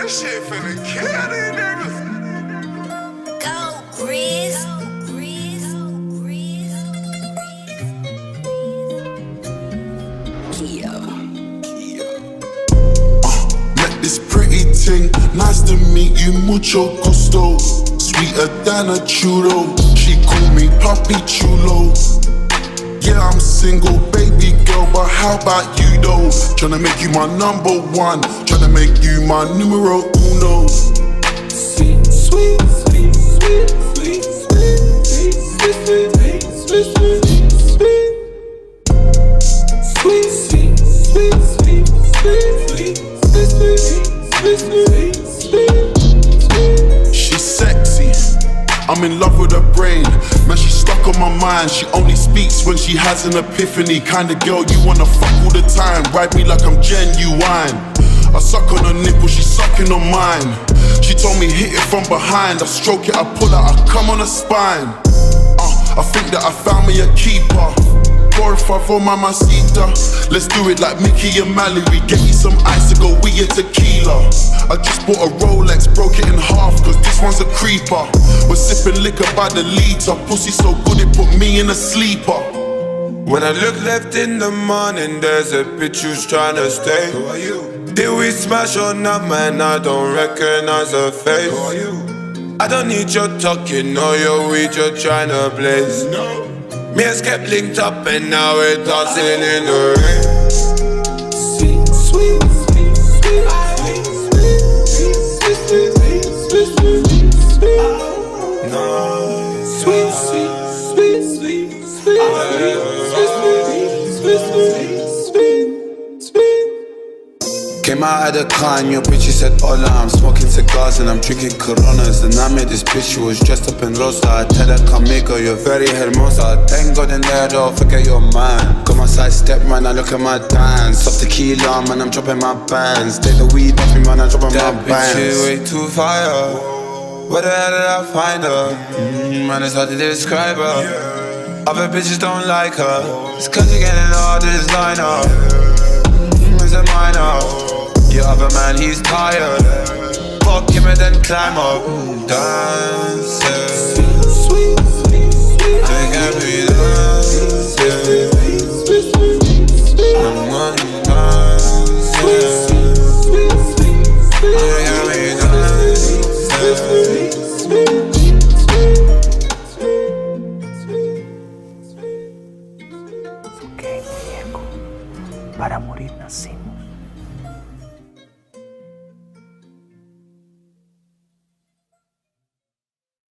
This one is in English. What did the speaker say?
This shit finna kill these niggas. Go, Grizz. Met this pretty thing, nice to meet you, mucho gusto. Sweeter than a churro, she call me Papi Chulo. Yeah, I'm single, baby girl, but how about you though? Tryna make you my number one, tryna make you my numero uno. Sweet, sweet, sweet, sweet, sweet, sweet, sweet, sweet, sweet, sweet, sweet, sweet, sweet, sweet, sweet, sweet. She's sexy, I'm in love with her brain. Man, she's stuck on my mind. She only speaks when she has an epiphany. Kinda girl you wanna fuck all the time. Ride me like I'm genuine. I suck on her nipple, she's sucking on mine. She told me hit it from behind. I stroke it, I pull out, I come on her spine. I think that I found me a keeper. Por favor, mamacita. Let's do it like Mickey and Mallory. Get you some ice to go with your tequila. I just bought a Rolex, broke it in half, cause this one's a creeper. We're sipping liquor by the liter. Pussy so good it put me in a sleeper. When I look left in the morning, there's a bitch who's tryna stay. Who are you? Did we smash or not, man? I don't recognize her face. Who are you? I don't need your talking or your weed, you're tryna blaze. No. Me and Skep linked up and now we're dancing in the rain. Sweet, sweet, sweet, sweet, sweet, sweet, sweet, sweet, sweet, sweet, sweet, sweet, sweet, sweet, sweet. Came out of the car and your bitch, she said hola. I'm smoking cigars and I'm drinking Coronas. And I met this bitch who was dressed up in rosa. I tell her, conmigo, you're very hermosa. Thank God in there, don't forget your man. Got my side step, man, I look at my dance. Stop tequila, man, I'm dropping my bands. Take the weed off me, man, I'm dropping my That bitch bands. is way too fire. Where the hell did I find her? Man, it's hard to describe her. Other bitches don't like her. It's cause you're getting all this line up. It's a minor. Your other man, he's tired. Fuck him and then climb up. Dancing. Sweet, sweet, sweet. Take every dance. I'm going dancing. Take every dance. Ok, muñeco, para morir nacimos.